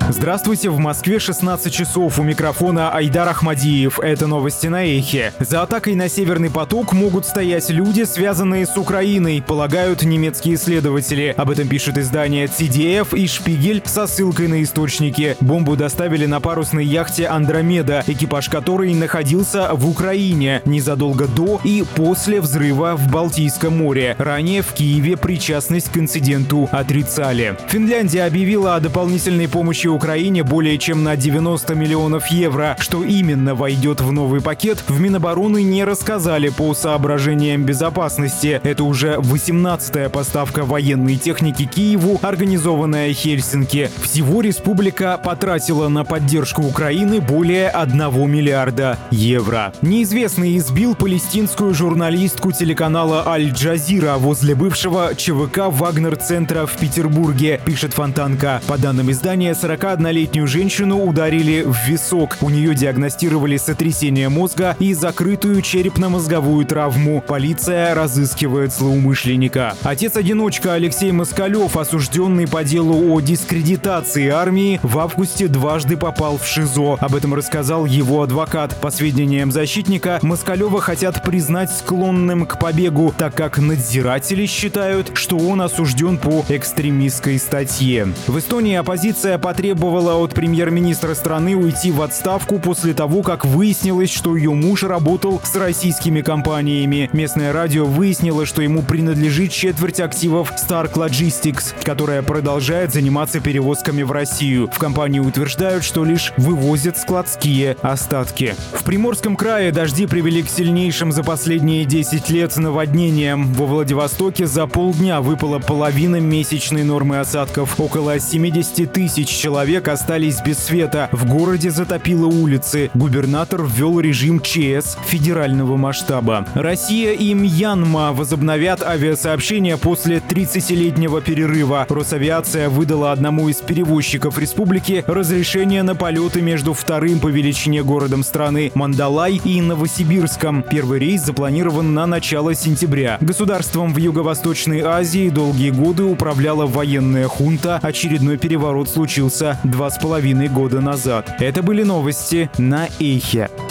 Здравствуйте, в Москве 16 часов, у микрофона Айдар Ахмадиев. Это новости на Эхе. За атакой на Северный поток могут стоять люди, связанные с Украиной, полагают немецкие исследователи. Об этом пишет издание CDF и Шпигель со ссылкой на источники. Бомбу доставили на парусной яхте «Андромеда», экипаж которой находился в Украине незадолго до и после взрыва в Балтийском море. Ранее в Киеве причастность к инциденту отрицали. Финляндия объявила о дополнительной помощи Украине более чем на 90 миллионов евро. Что именно войдет в новый пакет, в Минобороны не рассказали по соображениям безопасности. Это уже 18-я поставка военной техники Киеву, организованная Хельсинки. Всего республика потратила на поддержку Украины более 1 миллиарда евро. Неизвестный избил палестинскую журналистку телеканала Аль-Джазира возле бывшего ЧВК Вагнер-центра в Петербурге, пишет Фонтанка. По данным издания, 41-летнюю женщину ударили в висок. У нее диагностировали сотрясение мозга и закрытую черепно-мозговую травму. Полиция разыскивает злоумышленника. Отец-одиночка Алексей Москалев, осужденный по делу о дискредитации армии, в августе дважды попал в ШИЗО. Об этом рассказал его адвокат. По сведениям защитника, Москалева хотят признать склонным к побегу, так как надзиратели считают, что он осужден по экстремистской статье. В Эстонии оппозиция потребовала от премьер-министра страны уйти в отставку после того, как выяснилось, что ее муж работал с российскими компаниями. Местное радио выяснило, что ему принадлежит четверть активов Stark Logistics, которая продолжает заниматься перевозками в Россию. В компании утверждают, что лишь вывозят складские остатки. В Приморском крае дожди привели к сильнейшим за последние 10 лет наводнениям. Во Владивостоке за полдня выпала половина месячной нормы осадков. Около 70 тысяч человек остались без света. В городе затопило улицы. Губернатор ввел режим ЧС федерального масштаба. Россия и Мьянма возобновят авиасообщение после 30-летнего перерыва. Росавиация выдала одному из перевозчиков республики разрешение на полеты между вторым по величине городом страны Мандалай и Новосибирском. Первый рейс запланирован на начало сентября. Государством в Юго-Восточной Азии долгие годы управляла военная хунта. Очередной переворот случился 2,5 года назад. Это были новости на Эхе.